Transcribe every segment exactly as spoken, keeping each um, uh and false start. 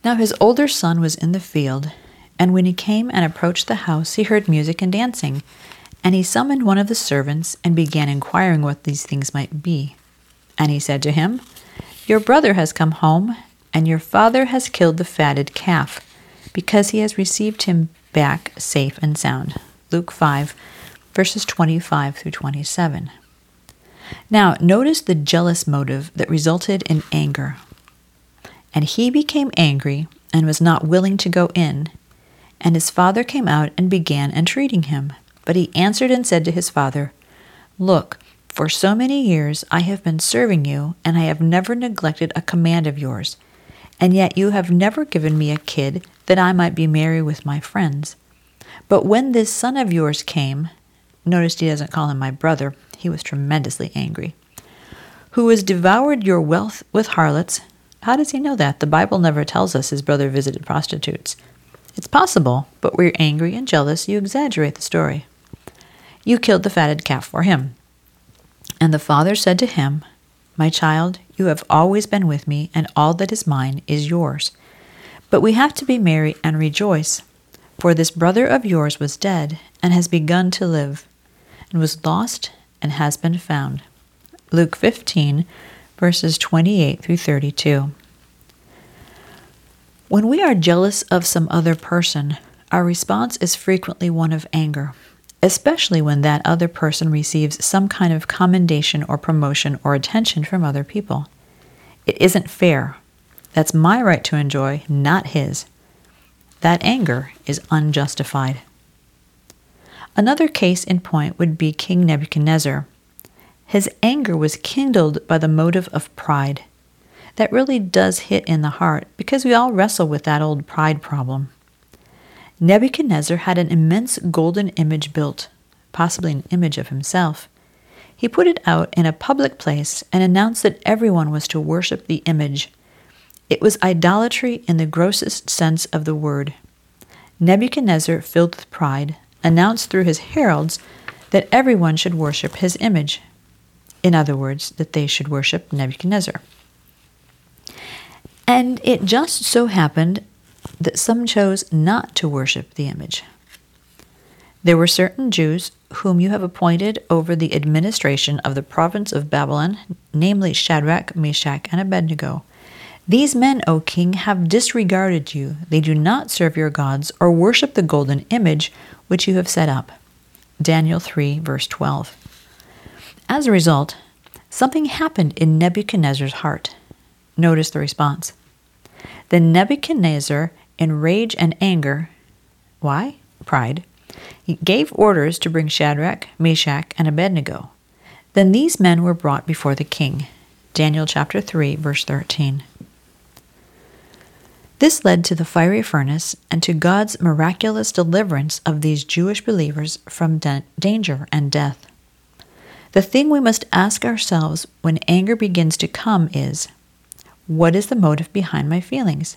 Now his older son was in the field, and when he came and approached the house, he heard music and dancing. And he summoned one of the servants and began inquiring what these things might be. And he said to him, "Your brother has come home, and your father has killed the fatted calf, because he has received him back safe and sound." Luke five, verses twenty-five through twenty-seven. Now, notice the jealous motive that resulted in anger. And he became angry and was not willing to go in. And his father came out and began entreating him. But he answered and said to his father, "Look, for so many years I have been serving you, and I have never neglected a command of yours. And yet you have never given me a kid that I might be merry with my friends. But when this son of yours came," notice he doesn't call him my brother, he was tremendously angry, "who has devoured your wealth with harlots." How does he know that? The Bible never tells us his brother visited prostitutes. It's possible, but when you're angry and jealous, you exaggerate the story. "You killed the fatted calf for him." And the father said to him, "My child, you have always been with me, and all that is mine is yours. But we have to be merry and rejoice, for this brother of yours was dead and has begun to live, and was lost and has been found." Luke fifteen, verses twenty-eight through thirty-two. When we are jealous of some other person, our response is frequently one of anger, especially when that other person receives some kind of commendation or promotion or attention from other people. It isn't fair. That's my right to enjoy, not his. That anger is unjustified. Another case in point would be King Nebuchadnezzar. His anger was kindled by the motive of pride. That really does hit in the heart, because we all wrestle with that old pride problem. Nebuchadnezzar had an immense golden image built, possibly an image of himself. He put it out in a public place and announced that everyone was to worship the image. It was idolatry in the grossest sense of the word. Nebuchadnezzar, filled with pride, announced through his heralds that everyone should worship his image. In other words, that they should worship Nebuchadnezzar. And it just so happened that some chose not to worship the image. There were certain Jews whom you have appointed over the administration of the province of Babylon, namely Shadrach, Meshach, and Abednego. These men, O king, have disregarded you. They do not serve your gods or worship the golden image which you have set up. Daniel three, verse twelve. As a result, something happened in Nebuchadnezzar's heart. Notice the response. Then Nebuchadnezzar, in rage and anger, why? Pride, he gave orders to bring Shadrach, Meshach, and Abednego. Then these men were brought before the king. Daniel chapter three, verse thirteen. This led to the fiery furnace and to God's miraculous deliverance of these Jewish believers from da- danger and death. The thing we must ask ourselves when anger begins to come is, what is the motive behind my feelings?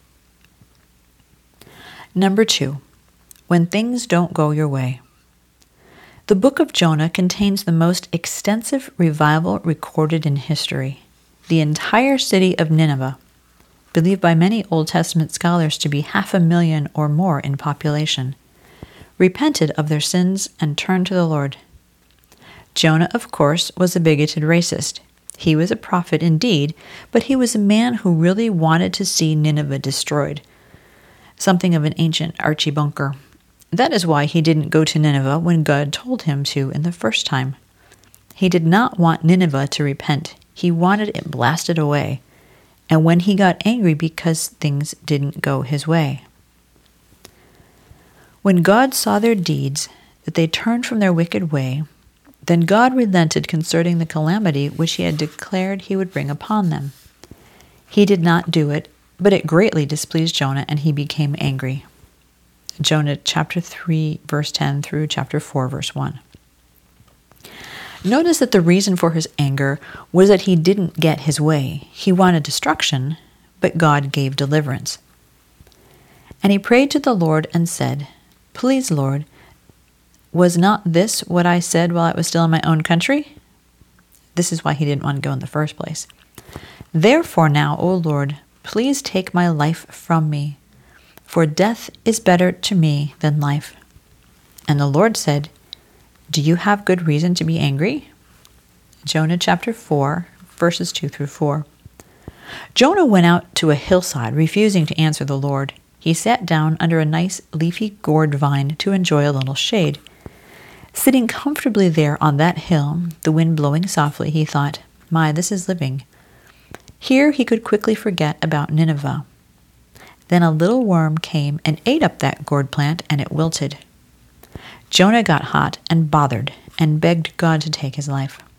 Number two, when things don't go your way. The book of Jonah contains the most extensive revival recorded in history. The entire city of Nineveh, believed by many Old Testament scholars to be half a million or more in population, repented of their sins and turned to the Lord. Jonah, of course, was a bigoted racist. He was a prophet indeed, but he was a man who really wanted to see Nineveh destroyed. Something of an ancient Archie Bunker. That is why he didn't go to Nineveh when God told him to in the first time. He did not want Nineveh to repent. He wanted it blasted away. And when he got angry because things didn't go his way. When God saw their deeds, that they turned from their wicked way, then God relented concerning the calamity which he had declared he would bring upon them. He did not do it, but it greatly displeased Jonah, and he became angry. Jonah chapter three, verse ten through chapter four, verse one. Notice that the reason for his anger was that he didn't get his way. He wanted destruction, but God gave deliverance. And he prayed to the Lord and said, "Please, Lord, was not this what I said while I was still in my own country?" This is why he didn't want to go in the first place. "Therefore now, O Lord, please take my life from me, for death is better to me than life. And the Lord said, do you have good reason to be angry? Jonah chapter four, verses two through four. Jonah went out to a hillside, refusing to answer the Lord. He sat down under a nice leafy gourd vine to enjoy a little shade. Sitting comfortably there on that hill, the wind blowing softly, he thought, my, this is living. Here he could quickly forget about Nineveh. Then a little worm came and ate up that gourd plant, and it wilted. Jonah got hot and bothered and begged God to take his life.